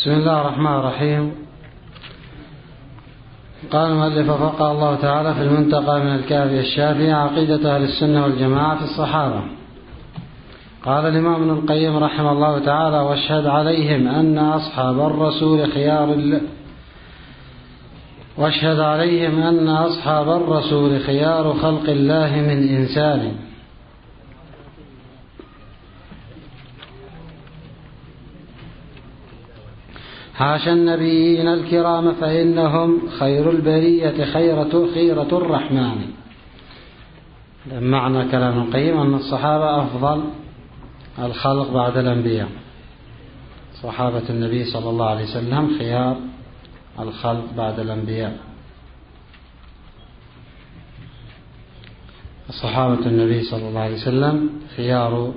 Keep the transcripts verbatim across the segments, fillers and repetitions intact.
بسم الله الرحمن الرحيم. قال المؤلف وفقه الله تعالى في المنتقى من الكافي الشافي عقيدة أهل السنة والجماعة في الصحابة. قال الإمام ابن القيم رحمه الله تعالى: واشهد عليهم أن أصحاب الرسول خيار ال... واشهد عليهم أن أصحاب الرسول خيار خلق الله من إنسان حاشا النبيين الكرام فإنهم خير البرية خيرة خيرة الرحمن. معنى كلام القيم أن الصحابة أفضل الخلق بعد الأنبياء. صحابة النبي صلى الله عليه وسلم خيار الخلق بعد الأنبياء. صحابة النبي صلى الله عليه وسلم خيار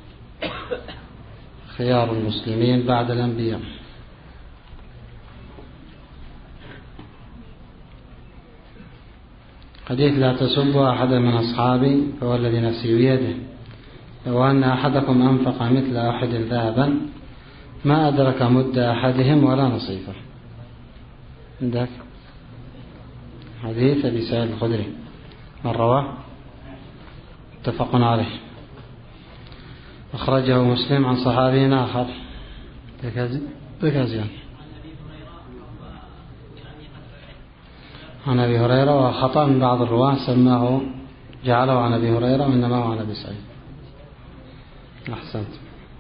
خيار المسلمين بعد الأنبياء. حديث: لا تسبوا أحدا من أصحابي فهو الذي نفسي بيده لو أن أحدكم أنفق مثل أحد ذهبا ما أدرك مد أحدهم ولا نصيفه. عندك حديث أبي سعيد الخدري من رواه؟ متفق عليه. أخرجه مسلم عن صحابي آخر بكازيان عن أبي هريرة، وخطأ من بعض الرواة سماه جعله عن أبي هريرة وإنما هو عن أبي سعيد. أحسنت.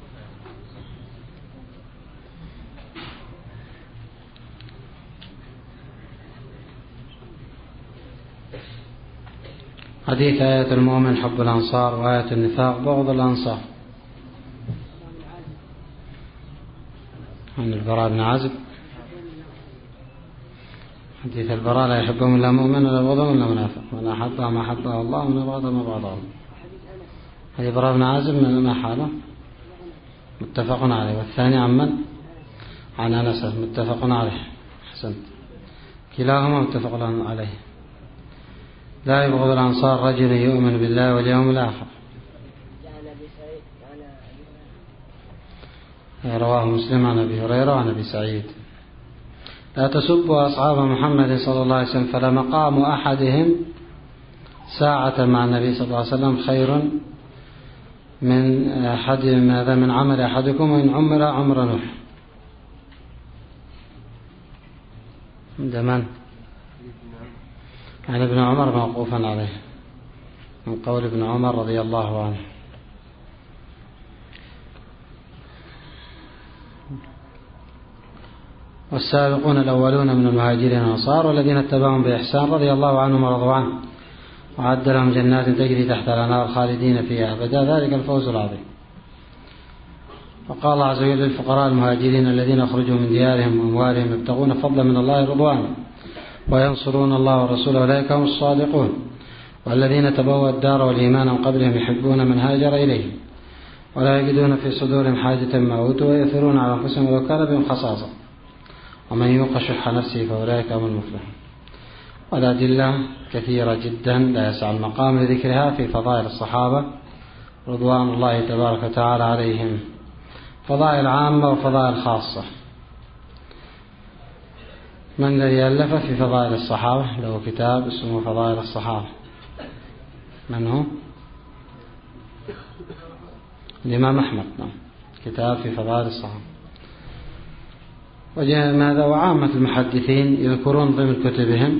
حديث: آية المؤمن حب الأنصار وآية النفاق بغض الأنصار. عن البراء بن عازب حديث: البراء لا يحبهم إلا مؤمن ولا يبغضهم إلا منافق، ولا أحبها ما أحبها الله ومن أبغضها ما أبغضه الله. هذه البراء بن عازب من ما حاله متفق عليه. والثاني عن من؟ عن أنس متفق عليه. أحسنت. كلاهما متفق عليه. لا يبغض الأنصار رجل يؤمن بالله واليوم الآخر. رواه مسلم عن أبي هريرة وعن أبي سعيد. لا تسبوا أصحاب محمد صلى الله عليه وسلم فلمقام أحدهم ساعة مع النبي صلى الله عليه وسلم خير من أحد ماذا من عمل أحدكم وإن عمر عمر نوح. من؟ عن ابن عمر موقوفا عليه من قول ابن عمر رضي الله عنه. والسابقون الأولون من المهاجرين والأنصار والذين اتبعهم بإحسان رضي الله عنهم ورضوا عنه وأعد لهم جنات تجري تحت الأنهار خالدين فيها أبدا ذلك الفوز العظيم. وقال الله عز وجل: للفقراء المهاجرين الذين أخرجوا من ديارهم وأموالهم يبتغون فضلا من الله رضوانا وينصرون الله ورسوله أولئك هم الصادقون. والذين تبوأوا الدار والإيمان من قبلهم يحبون من هاجر إليهم ولا يجدون في صدورهم حاجة ما أوتوا ويؤثرون على أنفسهم ولو كان بهم خصاصة ومن يوق شح نفسه فأولئك هم المفلحون. والأدلة كثيرة جدا لا يسع المقام لذكرها في فضائل الصحابة رضوان الله تبارك وتعالى عليهم، فضائل عامة وفضائل خاصة. من الذي ألف في فضائل الصحابة؟ له كتاب اسمه فضائل الصحابة. من هو؟ الإمام أحمد. نعم، كتاب في فضائل الصحابة. وجاء ماذا؟ وعامة المحدثين يذكرون ضمن كتبهم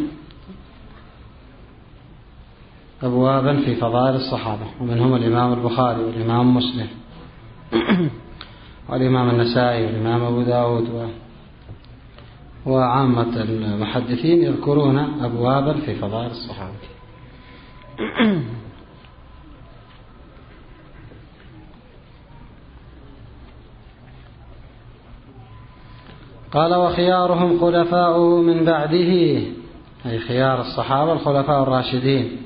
أبوابا في فضائل الصحابة، ومنهم الإمام البخاري والإمام مسلم والإمام النسائي والإمام أبو داود و... وعامة المحدثين يذكرون أبوابا في فضائل الصحابة. قال: وخيارهم خلفاؤه من بعده، أي خيار الصحابة الخلفاء الراشدين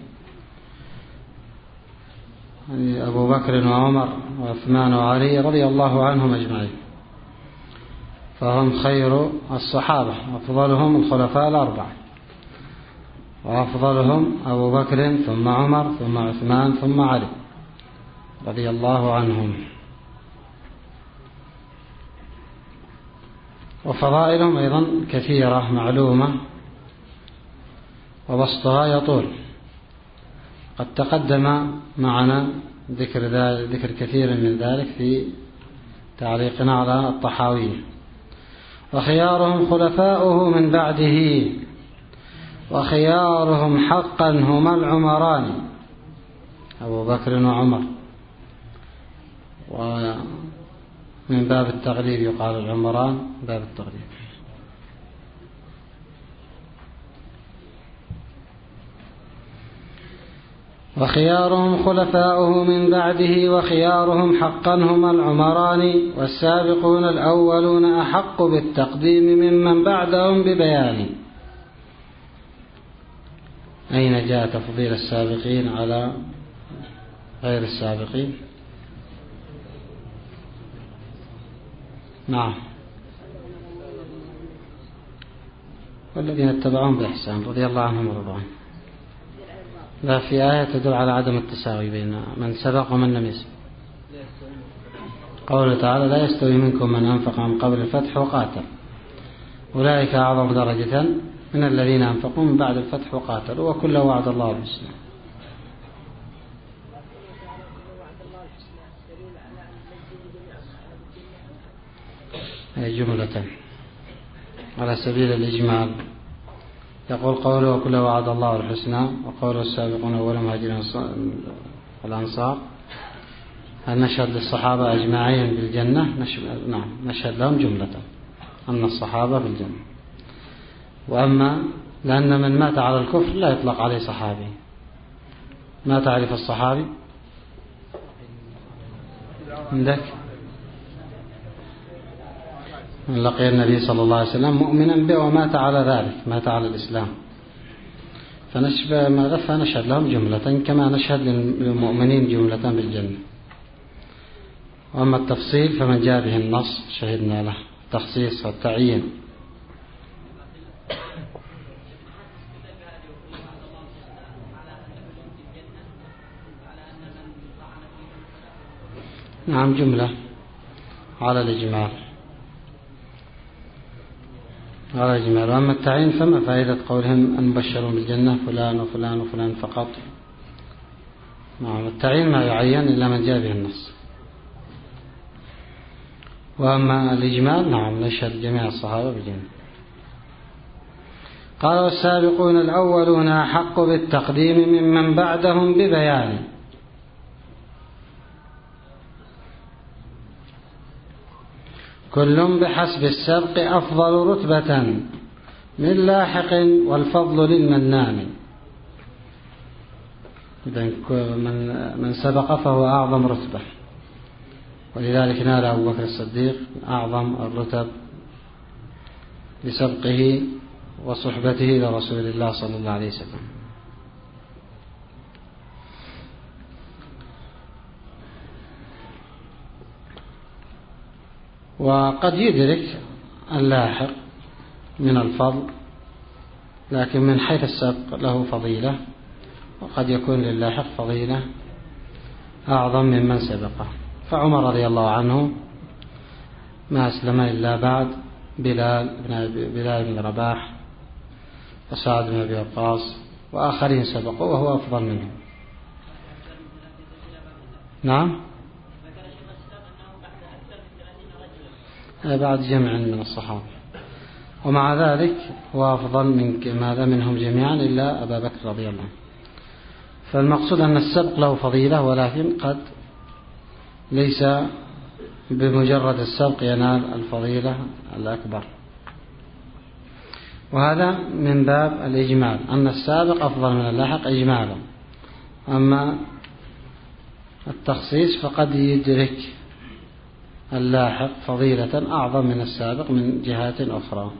يعني أبو بكر وعمر وعثمان وعلي رضي الله عنهم أجمعين، فهم خير الصحابة. أفضلهم الخلفاء الأربعة، وأفضلهم أبو بكر ثم عمر ثم عثمان ثم علي رضي الله عنهم. وفضائلهم أيضا كثيرة معلومة وبسطها يطول. قد تقدم معنا ذكر, ذكر كثير من ذلك في تعليقنا على الطحاوي. وخيارهم خلفاؤه من بعده وخيارهم حقا هما العمران أبو بكر وعمر، ومن باب التغليب يقال العمران باب التغليب. وخيارهم خلفاؤه من بعده وخيارهم حقا هما العمران والسابقون الأولون أحق بالتقديم ممن بعدهم ببيان. أين جاء تفضيل السابقين على غير السابقين؟ نعم، والذين اتبعهم بإحسان رضي الله عنهم ورضوان. لا، في آية تدل على عدم التساوي بين من سبق ومن لم يسبق. قوله تعالى: لا يستوي منكم من أنفق من قبل الفتح وقاتل أولئك أعظم درجة من الذين أنفقوا من بعد الفتح وقاتلوا وكلا وعد الله الحسنى. جملة على سبيل الإجمال. يقول قوله وكلا وعد الله الحسنى، وقوله السابقون أول مهاجرين والأنصار، هل نشهد للصحابة أجمعين بالجنة؟ نعم، نشهد لهم جملة أن الصحابة بالجنة. وأما لأن من مات على الكفر لا يطلق عليه صحابي. ما تعرف الصحابي عندك؟ من لقي النبي صلى الله عليه وسلم مؤمنا به ومات على ذلك، مات على الإسلام، فنشبه ماذا؟ فنشهد لهم جملة كما نشهد للمؤمنين جملة بالجنة. وأما التفصيل فمن جاء به النص شهدنا له، تخصيص والتعيين. نعم، جملة على الإجمال على الإجمال. وأما التعيين فما فائدة قولهم أن بشروا بالجنة فلان وفلان وفلان فقط؟ نعم، التعيين ما يعين إلا من جاء به النص. وأما الإجمال نعم، نشهد جميع الصحابة بالجنة. قال والسابقون الأولون أحق بالتقديم ممن بعدهم ببيان. كل بحسب السبق أفضل رتبة من لاحق والفضل للمنان. إذن من سبق فهو أعظم رتبة، ولذلك نال أبو بكر الصديق أعظم الرتب لسبقه وصحبته لرسول الله صلى الله عليه وسلم. وقد يدرك اللاحق من الفضل، لكن من حيث السبق له فضيلة، وقد يكون للاحق فضيلة أعظم ممن سبقه. فعمر رضي الله عنه ما أسلم إلا بعد بلال بن, بلال بن رباح وسعد بن أبي وقاص وآخرين سبقوا وهو أفضل منهم. نعم، بعد جمع من الصحابة، ومع ذلك هو أفضل من ماذا منهم جميعا إلا أبا بكر رضي الله عنه. فالمقصود أن السبق له فضيلة، ولكن قد ليس بمجرد السبق ينال الفضيلة الأكبر. وهذا من باب الإجمال، أن السابق أفضل من اللاحق إجمالا. أما التخصيص فقد يدرك اللاحق فضيلة أعظم من السابق من جهات أخرى.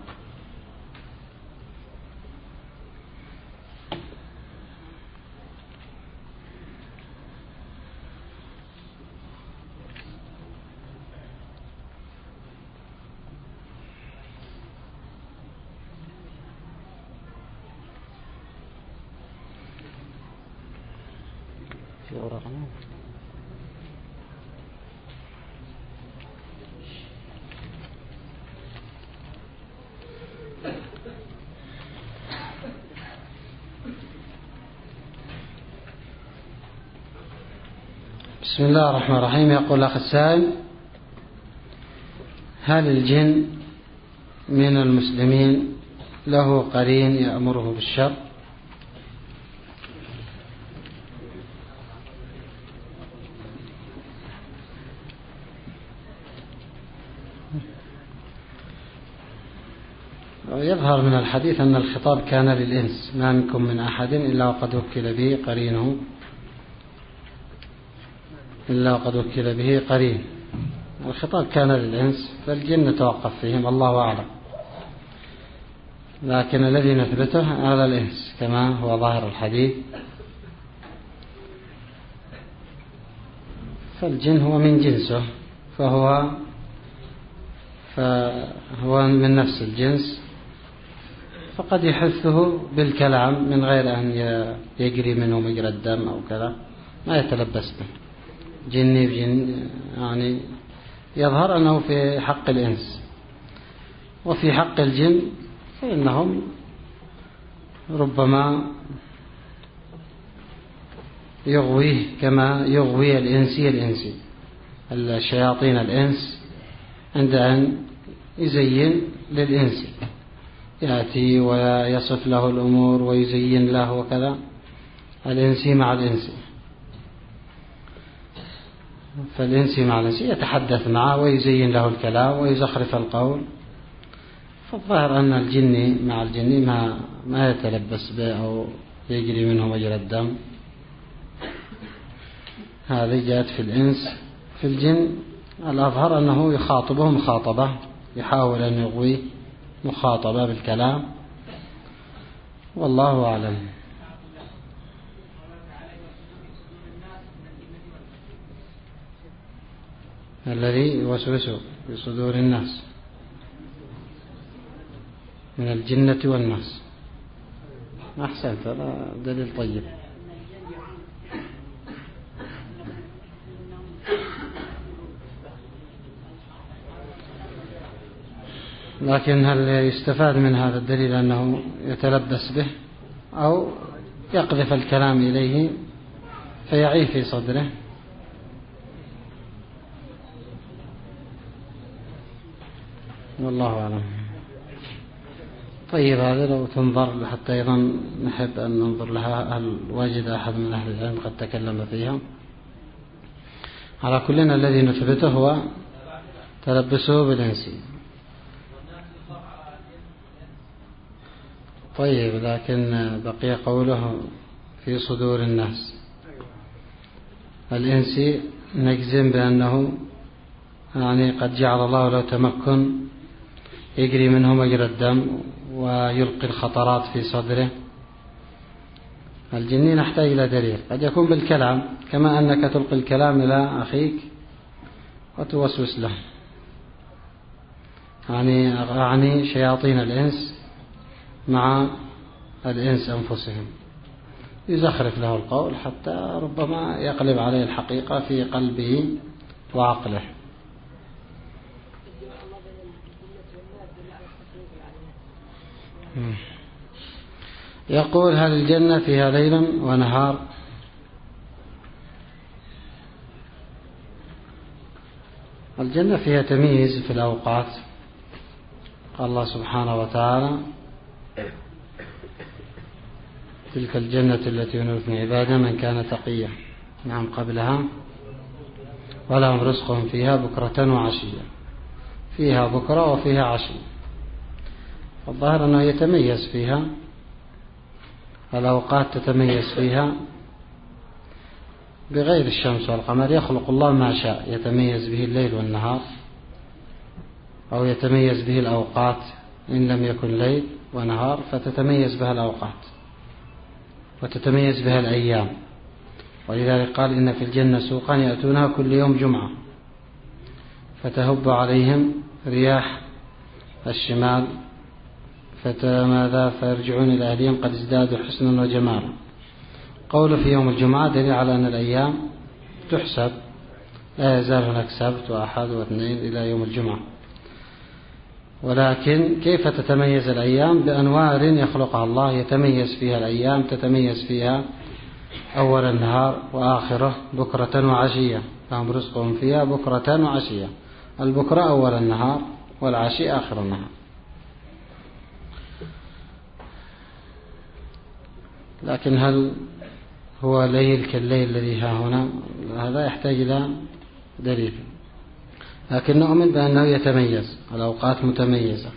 في أوراقنا بسم الله الرحمن الرحيم. يقول أخ السائل: هل الجن من المسلمين له قرين يأمره بالشر؟ يظهر من الحديث أن الخطاب كان للإنس: ما منكم من أحد إلا وقد وكل به قرينه إلا وقد وكل به قرين. الخطاب كان للإنس، فالجن توقف فيهم، الله أعلم. لكن الذي نثبته على الإنس كما هو ظاهر الحديث. فالجن هو من جنسه، فهو فهو من نفس الجنس، فقد يحثه بالكلام من غير أن يجري منه مجرى الدم أو كذا، ما يتلبس به. جني بجن، يعني يظهر أنه في حق الإنس. وفي حق الجن فإنهم ربما يغويه كما يغوي الإنسي الإنسي الشياطين الإنس، عند أن يزين للإنسي، يأتي ويصف له الأمور ويزين له وكذا، الإنسي مع الإنسي. فالإنسي مع الإنسي يتحدث معه ويزين له الكلام ويزخرف القول. فالظاهر أن الجني مع الجني ما ما يتلبس به أو يجري منه مجرى الدم. هذه جاءت في الإنس. في الجن الأظهر أنه يخاطبه مخاطبة، يحاول أن يغويه مخاطبة بالكلام، والله أعلم. الذي يوسوس في صدور الناس من الجنة والناس. أحسنت، هذا دليل طيب. لكن هل يستفاد من هذا الدليل أنه يتلبس به أو يقذف الكلام إليه فيعي في صدره؟ والله أعلم. طيب، هذا لو تنظر حتى أيضا نحب أن ننظر لها، هل وجد أحد من أهل العلم قد تكلم فيها؟ على كلنا الذي نثبته هو تلبسه بالإنسي. طيب، لكن بقي قوله في صدور الناس. الإنسي نجزم بأنه يعني قد جعل الله له تمكن يجري منه مجرى الدم ويلقي الخطرات في صدره. الجني نحتاج إلى دليل، قد يكون بالكلام كما أنك تلقي الكلام إلى أخيك وتوسوس له. يعني أعني شياطين الإنس مع الإنس أنفسهم، يزخرف له القول حتى ربما يقلب عليه الحقيقة في قلبه وعقله. يقول: هل الجنة فيها ليل ونهار؟ الجنة فيها تمييز في الأوقات. قال الله سبحانه وتعالى: تلك الجنة التي نورث من عبادنا من كان تقيا. نعم، قبلها: ولهم رزقهم فيها بكرة وعشيا. فيها بكرة وفيها عشي. الظاهر أنه يتميز فيها الأوقات، تتميز فيها بغير الشمس والقمر. يخلق الله ما شاء، يتميز به الليل والنهار، أو يتميز به الأوقات إن لم يكن ليل ونهار، فتتميز بها الأوقات وتتميز بها الأيام. ولذلك قال: إن في الجنة سوقا يأتونها كل يوم جمعة فتهب عليهم رياح الشمال فتماذا فيرجعون إلى أهلهم قد ازدادوا حسنا وجمالا. قوله في يوم الجمعة دليل على أن الأيام تحسب، لا يزال هناك سبت وأحد واثنين إلى يوم الجمعة. ولكن كيف تتميز الأيام؟ بأنوار يخلقها الله، يتميز فيها الأيام، تتميز فيها أول النهار وآخره بكرة وعشية، لهم رزقهم فيها بكرة وعشية. البكرة أول النهار والعشي آخر النهار. لكن هل هو ليل كالليل الذي ها هنا؟ هذا يحتاج إلى دليل، لكن نؤمن بأنه يتميز، الأوقات متميزة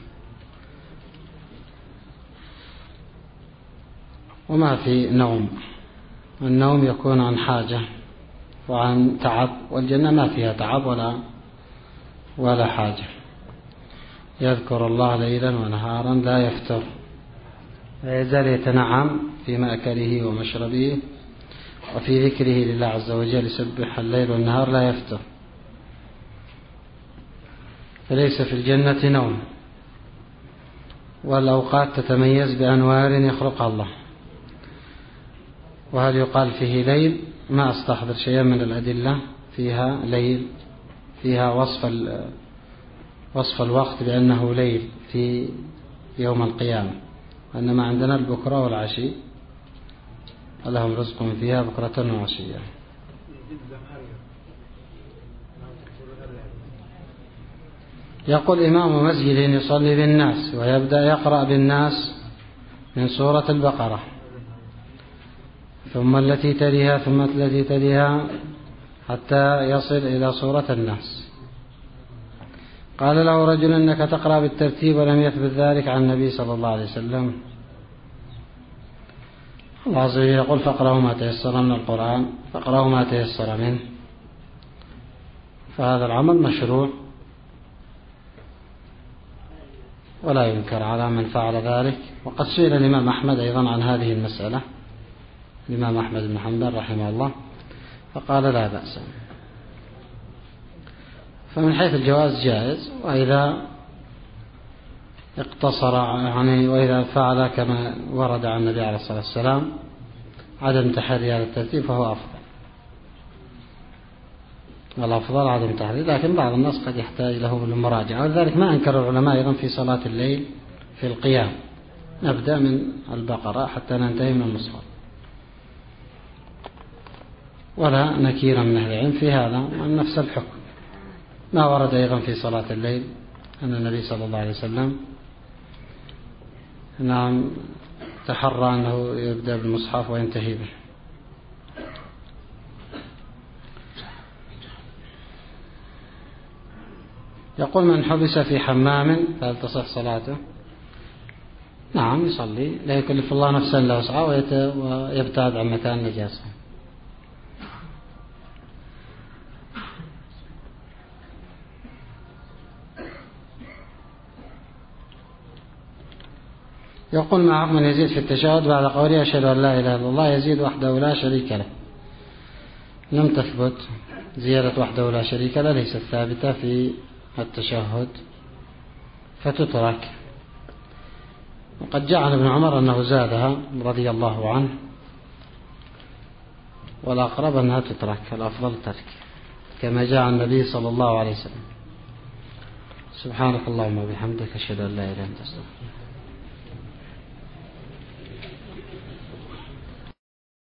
وما في نوم. النوم يكون عن حاجة وعن تعب، والجنة ما فيها تعب ولا ولا حاجة. يذكر الله ليلا ونهارا لا يفتر، لا يزال يتنعم في مأكله ومشربه وفي ذكره لله عز وجل، يسبح الليل والنهار لا يفتر. فليس في الجنة نوم، والأوقات تتميز بأنوار يخلقها الله. وهل يقال فيه ليل؟ ما أستحضر شيئا من الأدلة فيها ليل، فيها وصف وصف الوقت بأنه ليل في يوم القيامة، وإنما عندنا البكرة والعشي، لهم رزق فيها بكرة وعشية. يقول إمام مسجد يصلي بالناس ويبدأ يقرأ بالناس من سورة البقرة، ثم التي تليها ثم التي تليها حتى يصل إلى سورة الناس. قال له رجل إنك تقرأ بالترتيب ولم يثبت ذلك عن النبي صلى الله عليه وسلم. الله عز وجل يقول فاقرأوا ما تيسر من القرآن، فاقرأوا ما تيسر منه، فهذا العمل مشروع ولا ينكر على من فعل ذلك. وقد سئل الإمام أحمد أيضا عن هذه المسألة، الإمام أحمد بن حنبل رحمه الله، فقال لا بأس. فمن حيث الجواز جائز، وإذا اقتصر يعني وإذا فعل كما ورد عن النبي عليه الصلاة والسلام عدم تحري على الترتيب فهو أفضل، والأفضل عدم تحري، لكن بعض الناس قد يحتاج له المراجعة. ولذلك ما أنكر العلماء أيضا في صلاة الليل في القيام نبدأ من البقرة حتى ننتهي من المصحف، ولا نكير من أهل العلم في هذا عن نفس الحكم. ما ورد أيضا في صلاة الليل أن النبي صلى الله عليه وسلم نعم تحرى أنه يبدأ بالمصحف وينتهي به. يقول من حبس في حمام فهل تصح صلاته؟ نعم يصلي، لا يكلف الله نفسا إلا وسعها ويبتعد عن مكان النجاسة. يقول ما حكم يزيد في التشهد بعد قوله أشهد أن لا إله إلا الله؟ يزيد وحده لا شريك له. لم تثبت زيادة وحده لا شريك له، ليست ثابتة في التشهد فتترك. وقد جاء عن ابن عمر أنه زادها رضي الله عنه، والأقرب أنها تترك، الأفضل ترك كما جاء عن النبي صلى الله عليه وسلم. سبحانك اللهم وبحمدك أشهد أن لا إله إلا أنت أستغفرك.